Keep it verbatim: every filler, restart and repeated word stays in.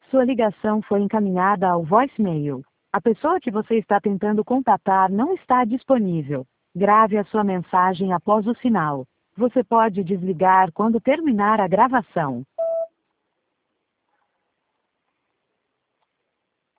Sua ligação foi encaminhada ao voicemail. A pessoa que você está tentando contatar não está disponível. Grave a sua mensagem após o sinal. Você pode desligar quando terminar a gravação.